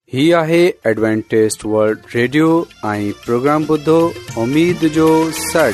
ही आहे Adventist world radio ऐं प्रोग्राम ॿुधो उम्मीद जो सॾ।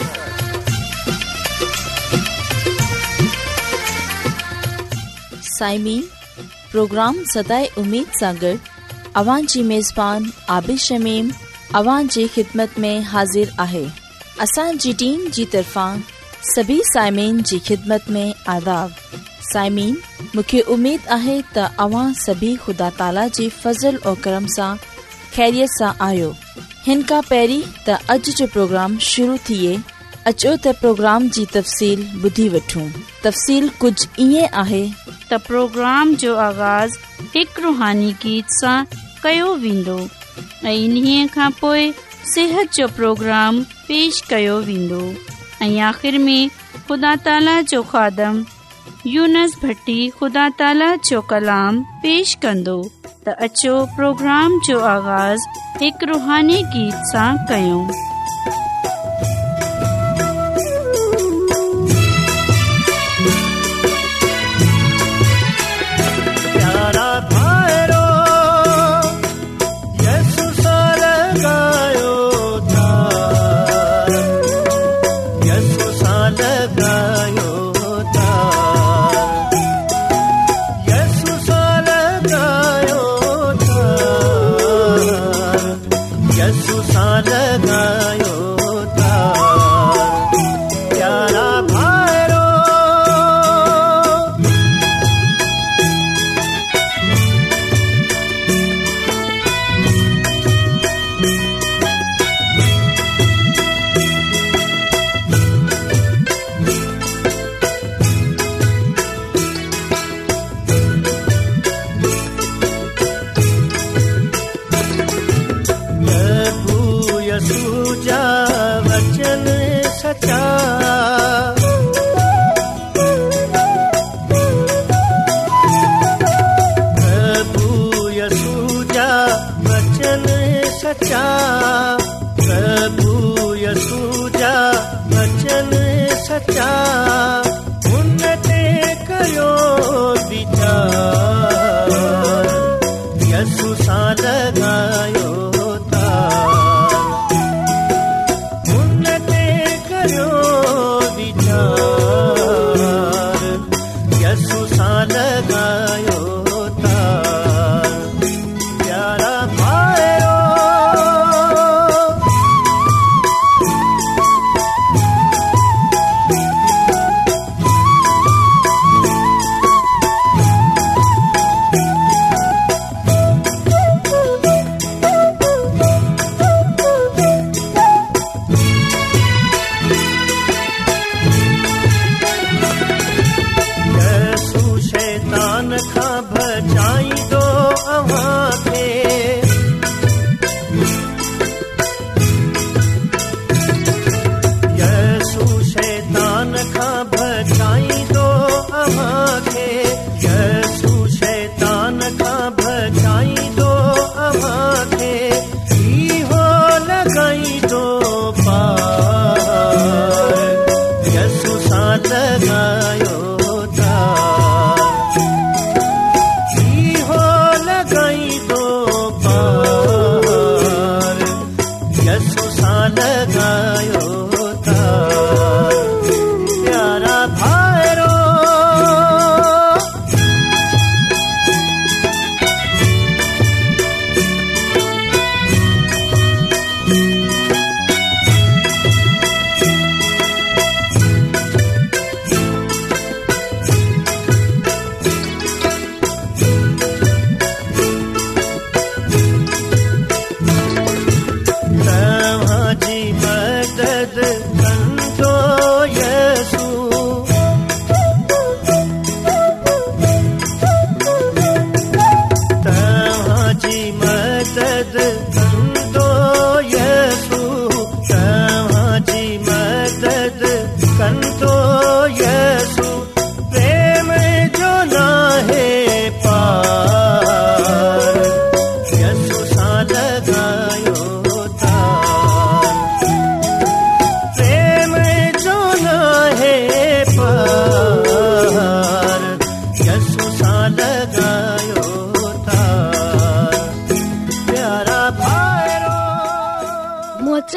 साइमीन, प्रोग्राम सदाए उम्मीद सां गॾु अवां जी मेज़बान आबिद शमीम अवां जी ख़िदमत में हाज़िर आहे। असांजी टीम जी तरफ़ां सभी साइमीन जी ख़िदमत में आदाब। साइमीन, मूंखे उम्मीद आहे त अवां सभी ख़ुदा ताला जी फज़ल और करम सां ख़ैरियत सां आहियो। हिन खां पहिरीं त अॼु जो प्रोग्राम शुरू थिए, अचो त प्रोग्राम जी तफ़सील ॿुधी वठूं। तफ़सील कुझु ईअं आहे त प्रोग्राम जो आगाज़ हिकु रूहानी गीत सां कयो वेंदो ऐं इन्हीअ खां पोइ सिहत जो प्रोग्राम पेश कयो वेंदो ऐं आख़िर में ख़ुदा ताला जो ख़ादम यूनस भट्टी ख़ुदा ताला जो कलाम पेश कंदो। त अचो प्रोग्राम जो आगाज़ हिकु रूहानी गीत सां कयूं।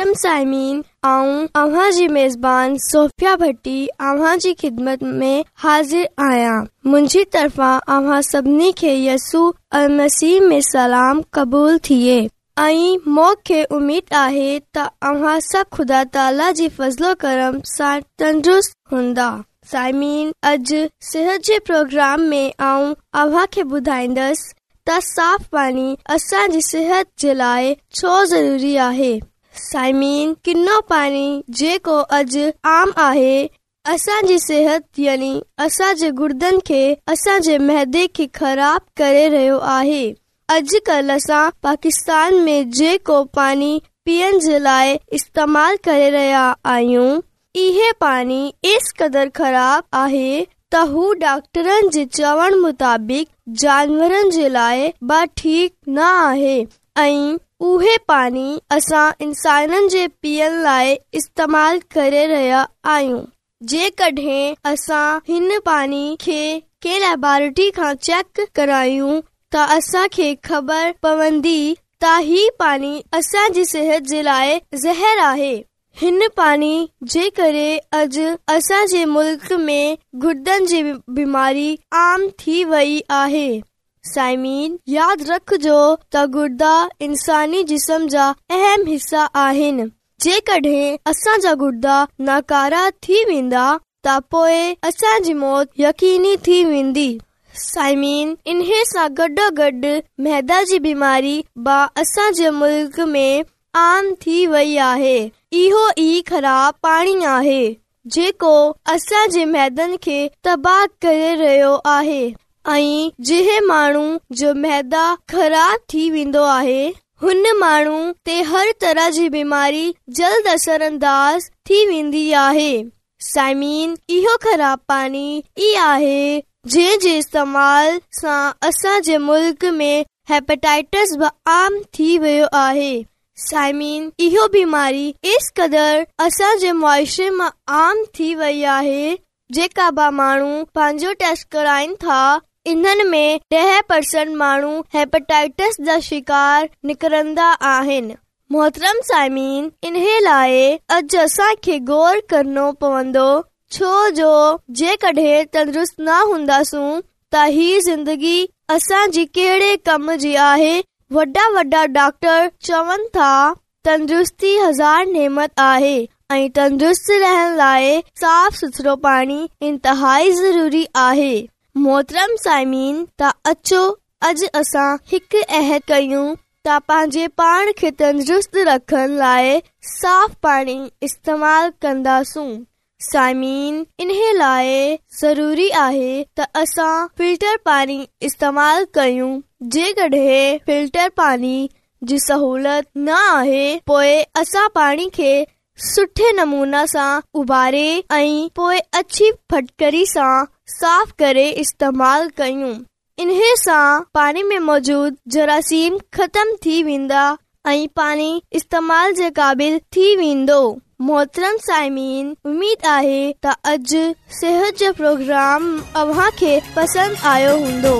मोहतरम साइमीन, आऊं अव्हां जी मेज़बान सोफिया भट्टी अव्हां जी खिदमत में हाजिर आहियां। मुंहिंजी तरफ़ां अव्हां सभिनी खे यसू मसीह में सलाम क़बूल थिए ऐं मूंखे उम्मीद आहे त अव्हां सभु ख़ुदा ताला जी फज़लो करम सां तंदुरुस्त हूंदा। साइमीन, अॼु सिहत जे प्रोग्राम में आऊं अव्हां खे ॿुधाईंदसि त साफ़ पानी असांजी सिहत जे लाइ छो ज़रूरी आहे। साइमीन, किनो पानी जेको अॼु आम आहे असांजी सिहत यानी असांजे गुर्दनि खे असांजे मैदे खे ख़राब करे रहियो आहे। अॼुकल्ह असां पाकिस्तान में जेको पानी पीअण जे लाइ इस्तेमाल करे रहिया आहियूं, इहे पानी इस कदर ख़राब आहे त हू डॉक्टरनि जे चवण मुताबिक जानवरनि जे लाइ बि ठीक न आहे ऐं उहे पानी असां इंसाननि जे पीअण लाइ इस्तेमाल करे रहिया आहियूं। जेकॾहिं असां हिन पानी खे के लैबोरेटरी खां चेक करायूं त असांखे ख़बर पवंदी त ही पानी असांजी सिहत जे लाइ ज़हर आहे। हिन पानी जे करे अॼु असांजे मुल्क में गुर्दनि जी बीमारी आम थी वई आहे। साइमीन, यादि रखजो त गुर्दा इंसानी जिस्म जा अहम हिस्सा आहिनि। जेकॾहिं असांजा गुर्दा नाकारा थी वेंदा त पोइ असांजी मौत यकीनी थी वेंदी। साइमीन, इन्हे सां गॾोगॾु मैदा जी बीमारी बि असांजे मुल्क में आम थी वई आहे। इहो ई ख़राब पानी आहे जेको असांजे मैदनि खे तबाह करे रहियो आहे ऐं जंहिं माण्हू जो मैदा ख़राब थी वेंदो आहे हुन माण्हू ते हर तरह जी बीमारी जल्द असरअंदाज थी वेंदी आहे। साइमीन, इहो ख़राब पानी ई आहे जंहिं जे इस्तेमाल सां असांजे मुल्क में हेपेटाइटिस बि आम थी वियो आहे। साइमीन, इहो बीमारी इस कदर असांजे मुआशरे में आम थी वई आहे जेका बि माण्हू पंहिंजो टेस्ट कराइनि था इन्हनि में 10% माण्हू हेपेटाइटिस जा शिकार निकिरंदा आहिनि। मोहतरम साइमीन, इन्हे लाइ अॼु असांखे गौर करणो पवंदो छो जो जेकॾहिं तंदुरुस्त न हूंदासूं त ही ज़िंदगी असांजी कहिड़े कम जी आहे। वॾा वॾा डॉक्टर चवनि था तंदुरुस्ती 1000 नेमत आहे ऐं तंदुरुस्त रहण लाइ साफ़ सुथरो पानी इंतहाई ज़रूरी आहे। मोहतरम साइमीन, त अचो अॼु असां हिकु अहद कयूं त पंहिंजे पाण खे तंदुरुस्त रखण लाइ साफ़ पानी इस्तेमाल कंदासूं। साइमीन, इन्हे लाइ ज़रूरी आहे त असां फिल्टर पानी इस्तेमाल कयूं। जेकॾहिं फिल्टर पानी जी सहूलत न आहे पोइ असां पानी खे सुठे नमूना सां उबारे ऐं पोइ अच्छी फटकरी सां साफ़ करे इस्तेमाल कयूं। इन्हे सां पानी में मौजूद जरासीम ख़त्म थी वेंदा ऐं पानी इस्तेमाल जे क़ाबिल थी वेंदो। मोहतरम साइमीन, उम्मीद आहे त अॼु सिहत जो प्रोग्राम अव्हां खे पसंद आयो हूंदो।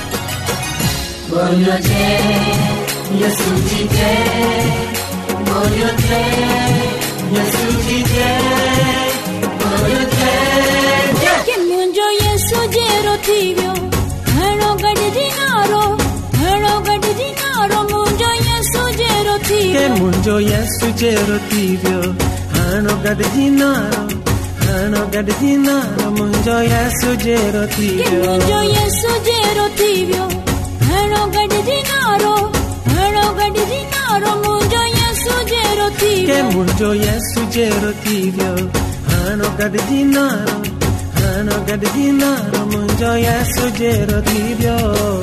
बोलो जय यसू जी जय, बोलो जय यसू जी जय, बोलो जय जय। के मुंहिंजो यसू जहिड़ो थी वियो घणो गॾिजी नारो, घणो गॾिजी नारो मुंहिंजो यसू जहिड़ो थी वियो। के मुंहिंजो यसू जहिड़ो थी वियो घणो गॾिजी नारो, घणो गॾिजी नारो मुंहिंजो यसू जहिड़ो थी वियो। मुंहिंजो यसू जहिड़ो थी वियो घणो गॾिजी नारो, घणो गॾिजी नारो मुंहिंजो यसू जहिड़ो थी वियो। के मुंहिंजो यसू जहिड़ो थी वियो घणो गॾिजी नारो, घणो गॾिजी नारो मुंहिंजो यसू जहिड़ो थी वियो।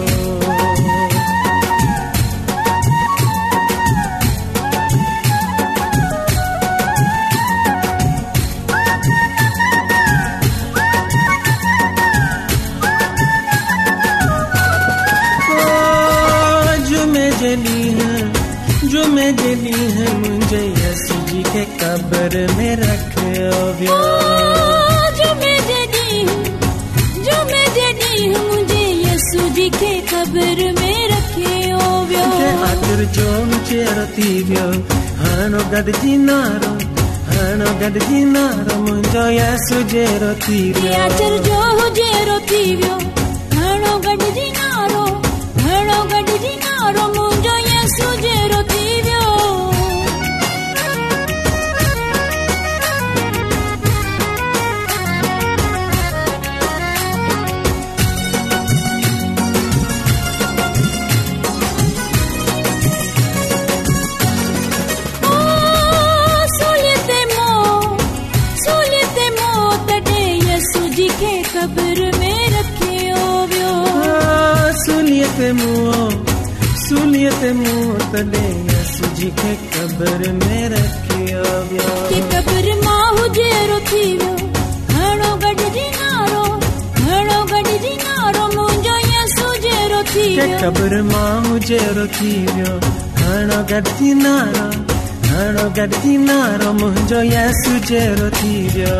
जुमे जली है मुझे यसू जी के कब्र में रखियो वियो। जुमे जली है मुझे यसू जी जी खे क़ब्र में रखियो वियो। आख़िर जो चेहरो थी वियो हाणो गॾिजी नारो, हाणो गॾिजी नारो मुंहिंजो यसु जहिड़ो थी वियो। आख़िर जो जहिड़ो थी वियो हाणो गॾिजी नारो, हाणो गॾिजी नारो मुंहिंजो यसु जहिड़ो थी वियो। क़ब्र में रखियो वियो। सूलियत मुंह तॾे यसु जी खे क़ब्र में रखियो वियो। के क़ब्र मां हुजेरो थी वियो हाणो गॾिजी नारो, हाणो गॾिजी नारो मुंहिंजो यसु जहिड़ो थी वियो। के क़ब्र मां हुजेरो थी वियो हाणो गॾिजी नारो, हाणो गॾिजी नारो मुंहिंजो यसु जहिड़ो थी वियो।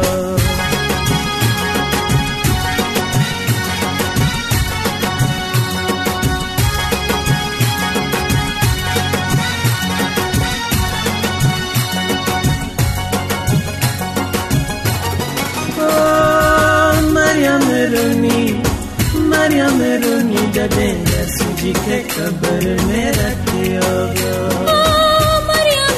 मरियम रोनी जॾहिं यसु जी खे क़ब्र में रखियो वियो। मरियम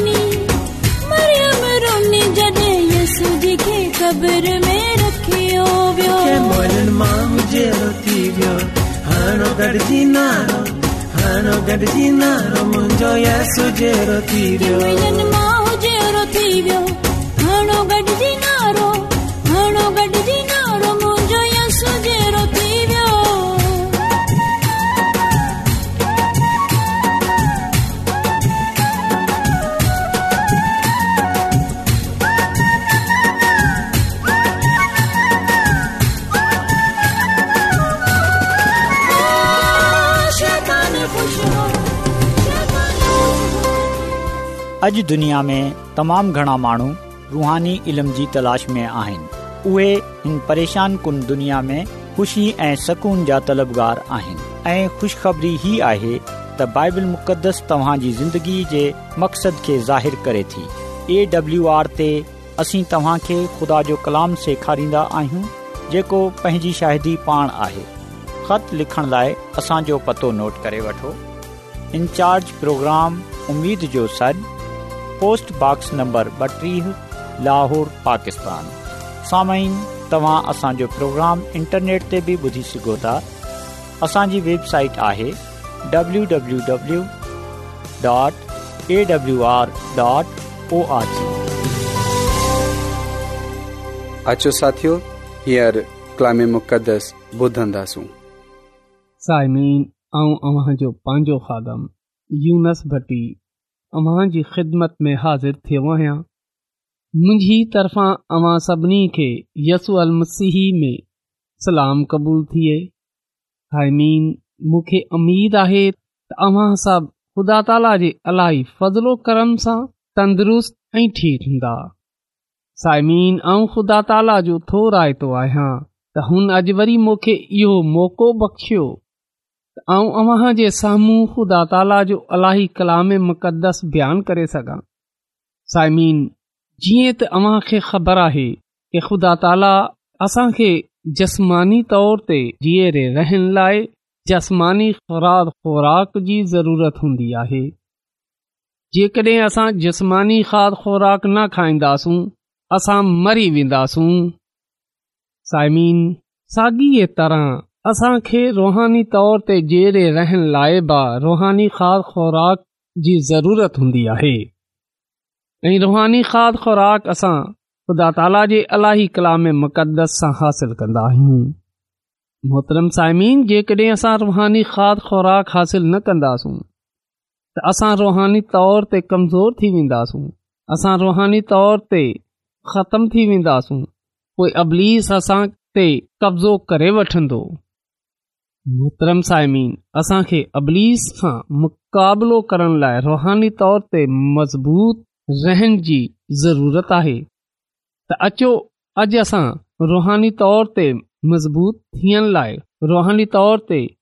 रोनी जॾहिं यसु जी खे क़ब्र में रखियो वियो। मोलनि मां हुजेरो थी वियो हाणो गॾिजी नारो, हाणो गॾिजी नारो मुंहिंजो यसु जहिड़ो थी वियो। मोलनि मां हुजेरो थी वियो हाणो गॾिजी नारो, हाणो गॾिजी नारो मुंहिंजो यसु जहिड़ो थी वियो। अॼु दुनिया में तमामु घणा माण्हू रूहानी इल्म जी तलाश में आहिनि। उहे हिन परेशान कुन दुनिया में ख़ुशी ऐं सकून जा तलबगार आहिनि ऐं ख़ुशख़बरी ही आहे त बाइबल मुक़दस तव्हां जी ज़िंदगी जे मक़सद खे ज़ाहिर करे थी। AWR ते असीं तव्हां खे ख़ुदा जो कलाम सेखारींदा आहियूं जेको पंहिंजी शाहिदी पाण आहे। ख़त लिखण लाइ असांजो पतो नोट करे वठो। इंचार्ज प्रोग्राम उम्मीद जो सॾ, post box number 32, Lahore, Pakistan. सामाईन, तव्हां असांजो प्रोग्राम इंटरनेट ते बि ॿुधी सघो था। असांजी वेबसाइट आहे www.awr.org। अचो साथियो, हींअर कलाम मुक़दस ॿुधंदासूं। साइमीन, आऊं अव्हांजो पंहिंजो ख़ादम यूनस भट्टी अव्हां जी ख़िदमत में हाज़िर थियो आहियां। मुंहिंजी तरफ़ां अव्हां सभिनी खे यसू अल मसीह में सलाम क़बूल थिए। साइमीन, मूंखे उमेद आहे त अव्हां सभु ख़ुदा ताला जे इलाही फज़लो करम सां तंदुरुस्त ऐं ठीकु हूंदा। साइमीन, आऊं ख़ुदा ताला जो थो रायतो आहियां त हुन अॼु वरी मूंखे इहो मौक़ो बख़्शियो आऊं अव्हां जे साम्हूं ख़ुदा ताला जो इलाही कलाम मुक़दस बयानु करे सघां। साइमीन, जीअं त अव्हां खे ख़बर आहे कि ख़ुदा ताला असांखे जस्मानी तौर ते जीअरे रहण लाइ जस्मानी खुराक जी ज़रूरत हूंदी आहे। जेकॾहिं असां जिस्मानी खुराक न खाईंदासूं असां मरी वेंदासूं। साइमीन, साॻीअ तरह असांखे रुहानी तौर ते जेरे रहण लाइ बि रुहानी खुराक जी ज़रूरत हूंदी आहे ऐं रुहानी खुराक असां ख़ुदा ताला जे इलाही कलाम मुक़दस सां हासिल कंदा आहियूं। मोहतरम साइमीन, जेकॾहिं असां रुहानी खुराक हासिल न कंदासूं त असां रुहानी तौर ते कमज़ोर थी वेंदासूं, असां रुहानी तौर ते ख़तम थी वेंदासूं। पोइ इब्लीस असां ते कब्ज़ो करे वठंदो। मोहतरम साइमीन, असांखे इब्लीस खां मुक़ाबिलो करण लाइ रुहानी तौर ते मज़बूत रहण जी ज़रूरत आहे। त अचो अॼु असां रुहानी तौर ते मज़बूत थियण लाइ रुहानी तौर ते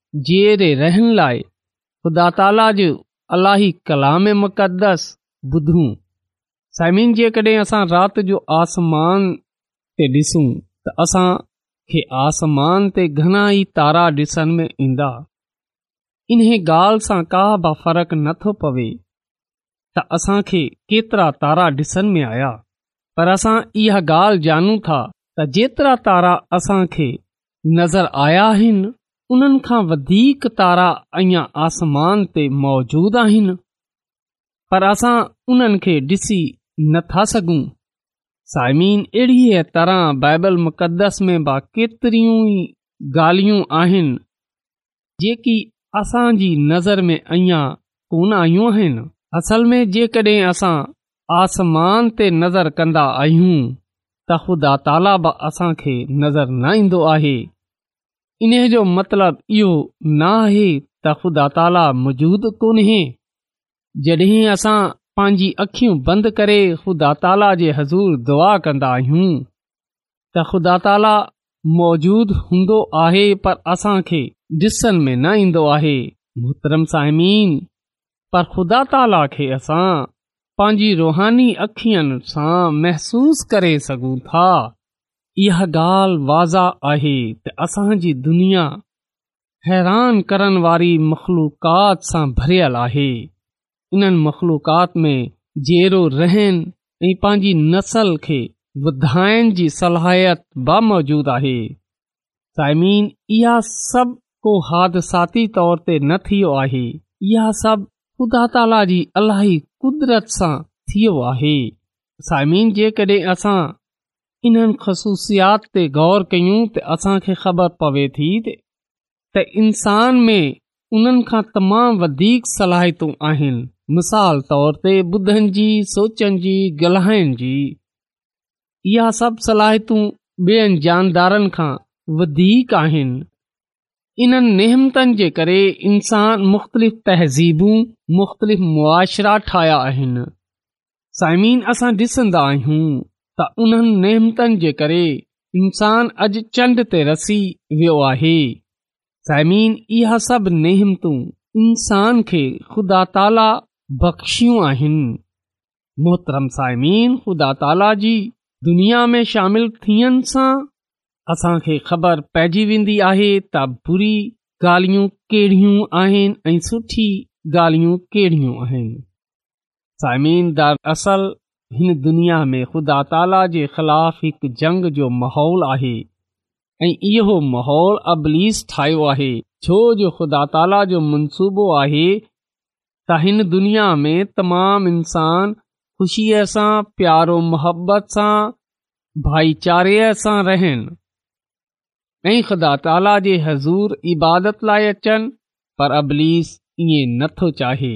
जेरे रहण लाइ ख़ुदा ताला जो अलाही कलाम मुक़दस ॿुधूं। साइमिन, जेकॾहिं असां राति जो आसमान ते ॾिसूं त असां खे आसमान ते घणा ई तारा ॾिसण में ईंदा। इन्हे ॻाल्हि सां का बि फ़र्क़ु नथो पवे त असां खे केतिरा तारा ॾिसण में आया, पर असां इहा ॻाल्हि ॼाणूं था त जेतिरा तारा असां खे नज़र आया आहिनि उन्हनि खां वधीक तारा अञा आसमान ते मौजूद आहिनि, पर असां उन्हनि खे ॾिसी नथा सघूं। साइमीन, अहिड़ी तरह बाइबल मुक़दस में बि केतिरियूं ई ॻाल्हियूं आहिनि जेकी असांजी नज़र में अञा कोन आयूं आहिनि। असल में जेकॾहिं असां आसमान ते नज़र कंदा आहियूं त ख़ुदा ताला बि असां खे नज़र न ईंदो आहे। इन जो मतिलबु इहो न आहे त ख़ुदा ताला मौजूदु कोन्हे। जॾहिं असां पंहिंजी अखियूं बंदि करे ख़ुदा ताला जे हज़ूर दुआ कंदा आहियूं त ख़ुदा ताला मौजूदु हूंदो आहे, पर असां खे ॾिसण में न ईंदो आहे। मुहतरम साइमीन, पर ख़ुदा ताला खे असां पंहिंजी रुहानी अखियुनि सां महसूस करे सघूं था। इहा ॻाल्हि वाज़ह आहे त असांजी दुनिया हैरान करण वारी मख़लूक़ात सां भरियल आहे। इन्हनि मख़लूक़ात में जेरो रहन ऐं पंहिंजी नस्ल खे वधाइण जी सलाहियत बि मौजूदु आहे। साइमीन, इहा सभु को हादसाती तौर ते न थियो आहे। इहा सभु ख़ुदा ताला जी अलाही कुदरत सां थियो आहे। साइमीन, जेकॾहिं असां इन्हनि ख़ुसूसियात ते गौर कयूं त असां खे ख़बर पवे थी त इंसान में उन्हनि खां तमामु वधीक सलाहियतूं आहिनि। मिसाल तौर ते ॿुधण जी, सोचण जी, ॻाल्हाइण जी। इहा सभु सलाहियतूं ॿियनि जानदारनि खां वधीक आहिनि। इन्हनि नेमतनि जे करे इंसान मुख़्तलिफ़ तहज़ीबूं, मुख़्तलिफ़ मुआशिरा ठाहिया आहिनि। साइमीन, असां ॾिसंदा आहियूं त उन्हनि नेमतनि जे करे इंसान अॼु चंड ते रसी वियो आहे। साइमीन, इहा सभु नेमतूं इंसान खे ख़ुदा ताला बख़्शियूं आहिनि। मोहतरम साइमीन, ख़ुदा ताला जी दुनिया में शामिल थियण सां असां खे ख़बर पइजी वेंदी आहे त बुरी ॻाल्हियूं कहिड़ियूं आहिनि ऐं सुठी ॻाल्हियूं कहिड़ियूं आहिनि। साइमीन, दरअसल हिन दुनिया में ख़ुदा ताला जे ख़िलाफ़ हिकु जंग जो माहौल आहे ऐं इहो माहौल अबलीस ठाहियो आहे, छो जो ख़ुदा ताला जो मंसूबो आहे त हिन दुनिया में तमामु इंसान ख़ुशीअ सां, प्यारो मुहबत सां, भाईचारे सां रहनि ऐं ख़ुदा ताला जे हज़ूर इबादत लाइ अचनि, पर अबलीस ईअं नथो चाहे।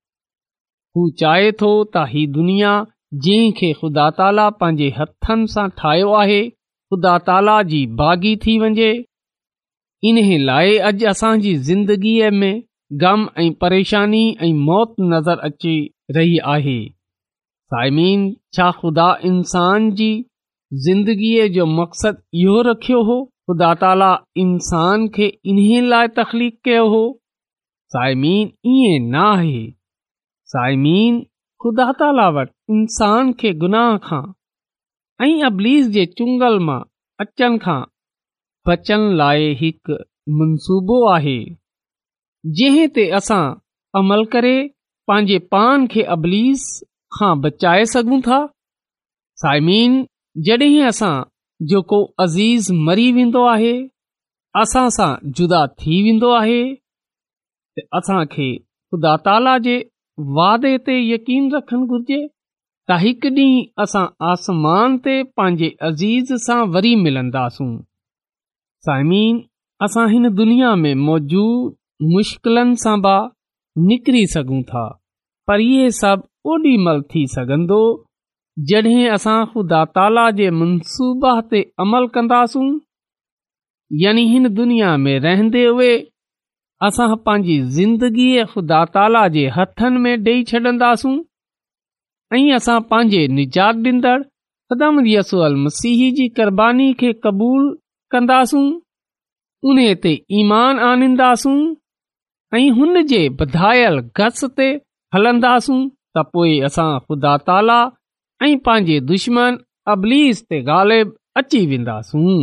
हू चाहे थो त ही दुनिया जंहिं खे ख़ुदा ताला पंहिंजे हथनि सां ठाहियो आहे ख़ुदा ताला जी बाग़ी थी वञे। इन्हे लाइ अॼु असांजी ज़िंदगीअ में ग़म ऐं परेशानी ऐं मौत नज़र अची रही आहे। साइमीन, छा ख़ुदा इंसान जी ज़िंदगीअ जो मक़सदु इहो रखियो हो? ख़ुदा ताला इंसान खे इन्हे लाइ तख़लीक़ कयो हो? साइमीन, ईअं न आहे। साइमीन, ख़ुदा ताला वटि इंसान खे गुनाह खां ऐं अबलीस जे चुंगल मां अचण खां बचण लाइ हिकु मंसूबो आहे, जंहिं ते असां अमल करे पंहिंजे पान खे अबलीस खां बचाए सघूं था। साइमीन, जॾहिं असां जेको अज़ीज़ मरी वेंदो आहे, असां सां जुदा थी वेंदो आहे, त असां खे ख़ुदा ताला जे वादे ते यकीन रखणु घुर्जे त हिकु ॾींहुं असां आसमान ते पंहिंजे अज़ीज़ सां वरी मिलंदासूं। साइमीन, असां हिन दुनिया में मौजूद मुश्किलनि सां बि निकिरी सघूं था, पर इहे सभु ओॾी महिल थी सघंदो जॾहिं असां ख़ुदा ताला जे मंसूबा ते अमल कंदासूं। यानी हिन दुनिया में रहंदे हुए असां पंहिंजी ज़िंदगीअ ख़ुदा ताला जे हथनि में ॾेई छॾंदासूं ऐं असां पंहिंजे निजात ॾींदड़ ख़ुदावंद यसू मसीह जी क़ुर्बानी खे क़बूल कंदासूं। उन ते ईमान आणींदासूं ऐं हुन जे वधायल गस ते हलंदासूं त पोइ असां ख़ुदा ताला ऐं पंहिंजे दुश्मन अबलीस ते ग़ालिब अची वेंदासूं।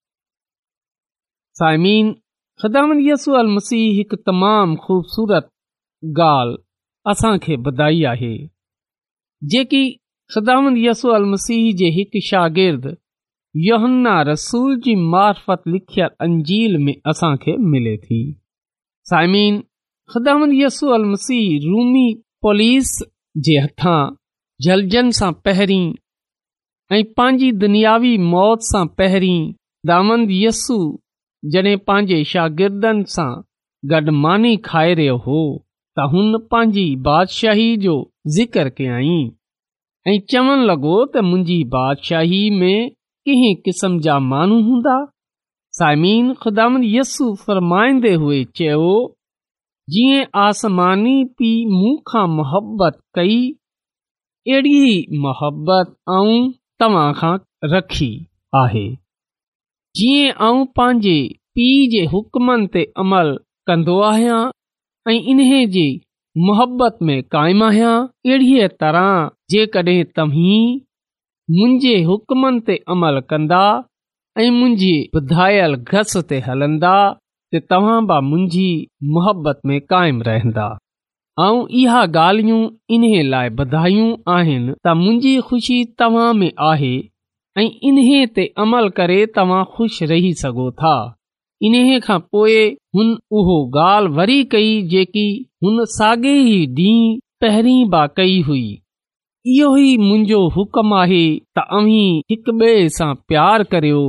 साइमीन, ख़ुदावंद यसू अल मसीह हिकु तमामु ख़ूबसूरत ॻाल्हि असांखे ॿुधाई आहे, जेकी ख़ुदावंद यसू अल मसीह जे हिकु शागिर्द यूहन्ना रसूल जी मार्फत लिखियल अंजील में असांखे मिले थी। साइमीन, ख़ुदावंद यसू अल मसीह रूमी पुलिस जे हथां जलजन सां पहिरीं ऐं पंहिंजी दुनियावी मौत सां पहिरीं ख़ुदावंद यसू जॾहिं पंहिंजे शागिर्दनि सां गॾु मानी खाए रहियो हो त हुन पंहिंजी बादशाही जो ज़िक्र कयई ऐं चवण लॻो त मुंहिंजी बादशाही में कंहिं क़िस्म जा माण्हू हूंदा। साइमीन, ख़ुदावंद यसू फरमाईंदे हुए चयो, जीअं आसमानी पीउ मूं खां मोहबत कई, अहिड़ी ई मोहबत आऊं तव्हां खां रखी आहे। जीअं आऊं पंहिंजे पीउ जे हुक्मनि ते अमल कंदो आहियां ऐं इन्हे जी मोहबत में क़ाइमु आहियां, अहिड़ीअ तरह जेकॾहिं तव्हीं मुंहिंजे हुक्मनि ते अमल कंदा ऐं मुंहिंजी ॿुधायल घस ते हलंदा त तव्हां बि मुंहिंजी मोहबत में क़ाइमु रहंदा। ऐं इहा ॻाल्हियूं इन्हे लाइ ॿुधायूं आहिनि त मुंहिंजी ख़ुशी तव्हां में आहे ऐं इन्हे ते अमल करे तव्हां ख़ुशि रही सघो था। इन्हे खां पोइ हुन उहो ॻाल्हि वरी कई जेकी हुन साॻे ई ॾींहुं पहिरीं बा कई हुई, इहो ई मुंहिंजो हुकम आहे त अव्हीं हिक ॿिए सां प्यार करियो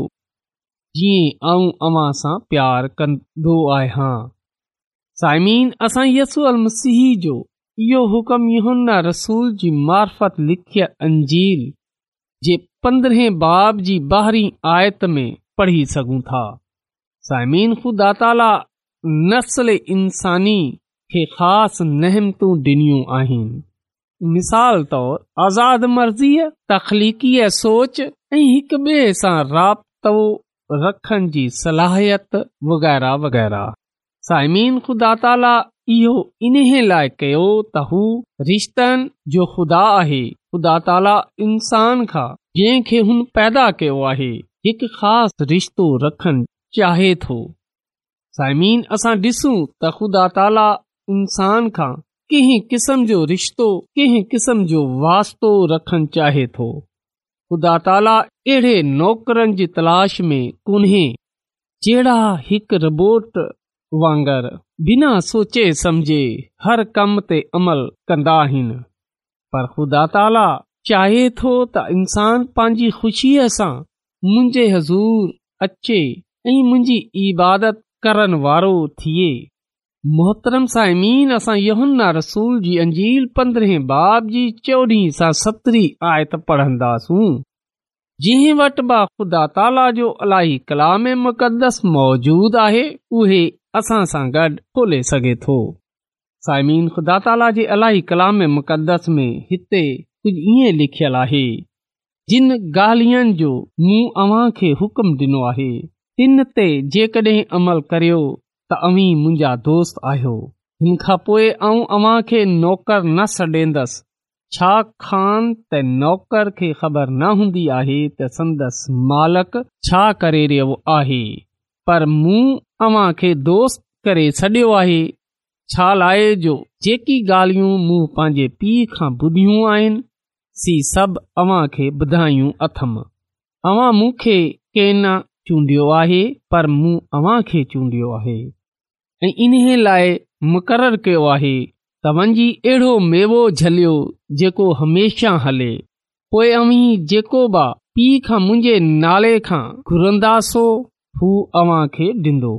जीअं आऊं अव्हां सां प्यार कंदो आहियां। साइमीन, असां यसू अल मसीह जो इहो हुकम यूहन्ना रसूल जी मार्फत लिखियल अंजील जे 15 बाब जी 12 आयत में पढ़ी सघूं था। साइमीन, ख़ुदा ताला नस्ल इंसानी खे ख़ासि नेमतूं ॾिनियूं आहिनि। मिसाल तौर आज़ाद मर्ज़ीअ, तख़लीक़ीअ सोच ऐं हिक ॿिए सां राब्तो रखण जी सलाहियत वग़ैरह वग़ैरह। साइमीन, ख़ुदा ताला इहो इन्हे लाइ कयो त हू रिश्तनि जो ख़ुदा आहे। ख़ुदा ताला इंसान खां जंहिंखे हुन पैदा कयो आहे हिकु ख़ासि रिश्तो रखणु चाहे थो। साइमीन, असां ॾिसूं त ख़ुदा ताला इंसान खां कंहिं क़िस्म जो रिश्तो, कंहिं क़िस्म जो वास्तो रखणु चाहे थो। ख़ुदा ताला अहिड़े नौकरनि जी तलाश में कोन्हे जहिड़ा हिकु रोबोट वांगुरु बिना सोचे समझे हर कम ते अमल कंदा आहिनि, पर ख़ुदा ताला चाहे थो त इंसान पंहिंजी ख़ुशीअ सां मुंहिंजे हज़ूर अचे ऐं मुंहिंजी इबादत करण वारो थिए। मोहतरम साइमीन, असां यूहन्ना रसूल जी अंजील 15 बाब जी 14 सां 17 आयत पढ़ंदासूं। जंहिं वटि बा ख़ुदा ताला जो इलाही कलाम मुक़दस मौजूद आहे उहे असां सां गॾु खोले सघे थो। साइमीन, ख़ुदा ताला जे इलाही कलाम मुक़दस में हिते कुझु ईअं लिखियलु आहे, जिन ॻाल्हियुनि जो मूं अव्हां खे हुकुम ॾिनो आहे तिन ते जेकॾहिं अमल करियो त अव्हीं मुंहिंजा दोस्त आहियो। हिन खां पोइ आऊं अव्हां खे नौकर न छॾींदसि, छाकाणि त नौकर खे ख़बर न हूंदी आहे त संदसि मालिक छा करे रहियो आहे, पर मूं अव्हां खे दोस्त करे छॾियो आहे। छा लाइ जो जेकी ॻाल्हियूं मूं पंहिंजे पीउ खां ॿुधियूं आहिनि सी सभु अव्हां खे ॿुधायूं अथमि। अव्हां मूंखे कंहिं न चूंडियो आहे, पर मूं अव्हां खे चूंडियो आहे ऐं इन्हे लाइ मुक़ररु कयो आहे त वञी अहिड़ो मेवो झलियो जेको हमेशा हले। पोइ अव्हीं जेको बि पीउ खां मुंहिंजे नाले खां घुरंदासो हू अव्हां खे ॾींदो।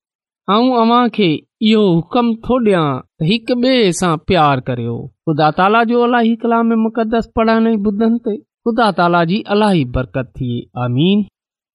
ऐं अव्हां खे इहो हुकम थो ॾियां त हिक ॿिए सां प्यार करियो। ख़ुदा ताला जो इलाही कलाम मुक़दस पढ़ण ऐं ॿुधण ते ख़ुदा ताला जी इलाही बरकत थिए। आमीन।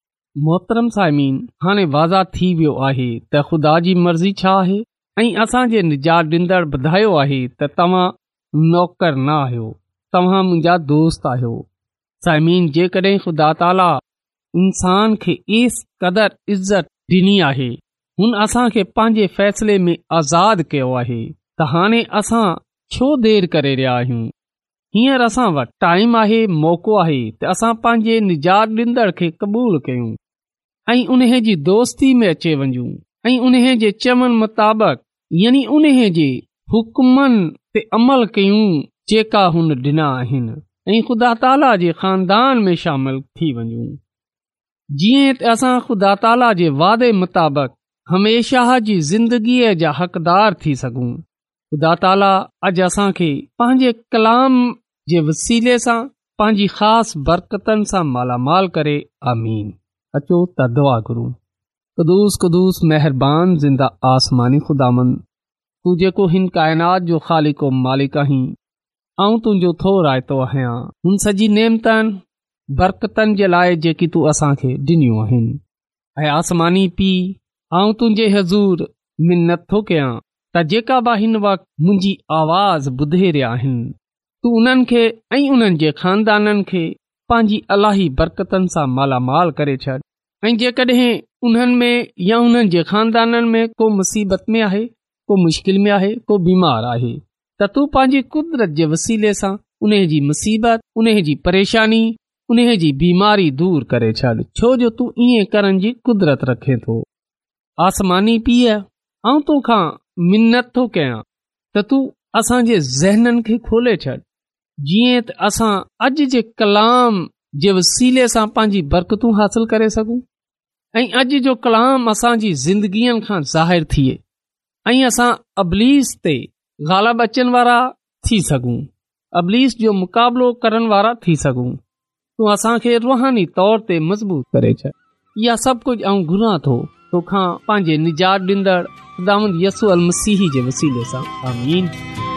मोहतरम साइमीन, हाणे वाज़ा थी वियो आहे त ख़ुदा जी मर्ज़ी छा आहे ऐं असांजे निजात ॾींदड़ ॿुधायो आहे त तव्हां नौकर न आहियो, तव्हां मुंहिंजा दोस्त आहियो। साइमीन, जेकॾहिं ख़ुदा ताला इंसान खे एस क़दर इज़त ॾिनी आहे हुन असांखे पंहिंजे फ़ैसिले में आज़ाद कयो आहे त हाणे असां छो देर करे रहिया आहियूं। हींअर असां वटि टाइम आहे, मौक़ो आहे त असां पंहिंजे निजात ॾींदड़ खे क़बूल कयूं ऐं उन जी दोस्ती में अचे वञूं ऐं उन जे चवण मुताबिक़ यानी उन जे हुक्मनि ते अमल कयूं जेका हुन ॾिना आहिनि ऐं ख़ुदा ताला जे ख़ानदान में शामिल थी वञूं। जीअं त असां ख़ुदा ताला जे वादे मुताबिक़ हमेशा जी ज़िंदगीअ जा हक़दार थी सघूं। ख़ुदा ताला अॼु असांखे पंहिंजे कलाम जे वसीले सां पंहिंजी ख़ासि बरकतनि सां मालामाल करे। आमीन। अचो त दुआ करूं। क़ुदूस क़ुदूस महिरबान ज़िंदा आसमानी ख़ुदामंद, तू जेको हिन काइनात जो ख़ालिक़ ओ मालिक आहीं, आऊं तुंहिंजो थो रायतो आहियां हुन सॼी नेमतनि बरकतनि जे लाइ जेकी तूं असांखे ॾिनियूं आहिनि। ऐं आसमानी पीउ, आऊं तुंहिंजे हज़ूर मिन्नत थो कयां त जेका बि हिन वक़्तु मुंहिंजी आवाज़ ॿुधे रहिया आहिनि, तूं उन्हनि खे ऐं उन्हनि जे ख़ानदाननि खे पंहिंजी अलाही बरकतनि सां मालामाल करे छॾ। ऐं जेकॾहिं उन्हनि में या उन्हनि जे ख़ानदाननि में को मुसीबत में आहे, को मुश्किल में आहे, को बीमार आहे, त तूं पंहिंजी कुदरत जे वसीले सां उन जी मुसीबत, उन जी परेशानी, उन जी बीमारी दूर करे छॾ, छो जो तूं ईअं करण जी कुदरत रखे थो। आसमानी पीउ, आऊं तोखां मिन्नत थो कयां त तूं असांजे ज़हननि खे खोले छॾ, जीअं त असां अॼु जे कलाम जे वसीले सां पंहिंजी बरकतूं हासिल करे सघूं ऐं अॼु जो कलाम असांजी ज़िंदगीअ खां ज़ाहिर थिए ऐं असां अबलीस ते ग़ालिब अचण वारा थी सघूं, अबलीस जो मुक़ाबिलो करण वारा थी सघूं। तूं असांखे रूहानी तौर ते मज़बूत करे छॾ। इहा सभु कुझु आऊं घुरां थो तोखां पंहिंजे निजात ॾींदड़ ख़ुदावंद यसू अल मसीह जे वसीले सां। आमीन।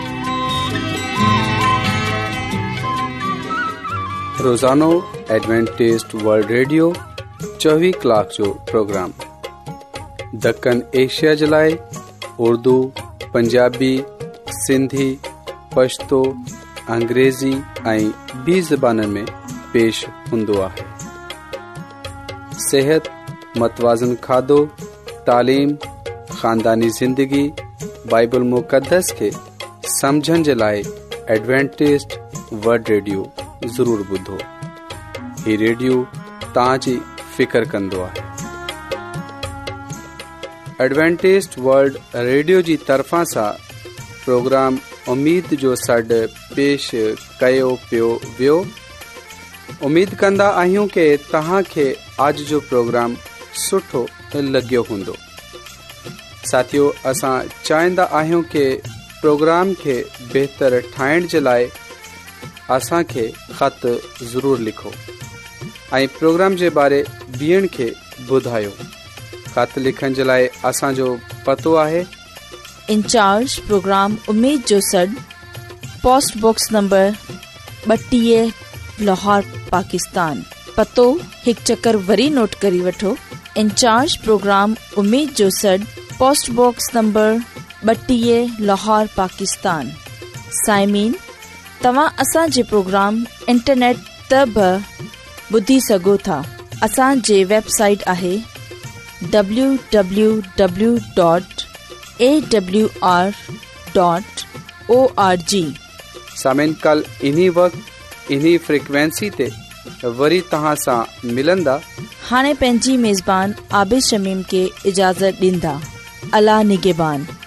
रोज़ानो एडवेंटिस्ट वर्ल्ड रेडियो 24 कलाक जो प्रोग्राम दक्कन एशिया जे लाइ उर्दू, पंजाबी, सिंधी, पश्तो, अंग्रेज़ी ऐं ॿी ज़बाननि में पेश हूंदो आहे। सेहत, मतवाज़न खाधो, तालीम, ख़ानदानी ज़िंदगी, बाइबल मुक़दस खे समझण जे लाइ एडवेंटिस्ट वर्ल्ड रेडियो ज़रूर ॿुधो। ही रेडियो तव्हांजी फिकर कंदो आहे। एडवेंटिस्ट वर्ल्ड रेडियो जी तरफ़ां सां प्रोग्राम उम्मीद जो सॾु पेश कयो पियो वियो। उम्मीद कंदा आहियूं कि तव्हांखे अॼु जो प्रोग्राम सुठो लॻियो हूंदो। साथियो, असां चाहींदा आहियूं कि प्रोग्राम खे बहितर ठाहिण जे लाइ असांखे ख़त ज़रूर लिखो ऐं प्रोग्राम जे बारे ॿियनि खे ॿुधायो। ख़त लिखण जे लाइ असांजो पतो आहे इंचार्ज प्रोग्राम उम्मीद जो सॾु, post box number 32, Lahore, Pakistan. पतो हिकु चकर वरी नोट करी वठो। इंचार्ज प्रोग्राम उम्मीद जो सॾु, post box number 32, Lahore, Pakistan. साइमीन, तव्हां असांजे प्रोग्राम इंटरनेट ते बि ॿुधी सघो था। असांजे वेबसाइट आहे www.awr.org। सामिन, कल इन्ही वक्त इन्ही फ्रीक्वेंसी ते वरी तव्हां सां मिलंदा। हाणे पंहिंजी मेज़बान आबिद शमीम खे इजाज़त ॾींदा। अल्लाह निगहबान।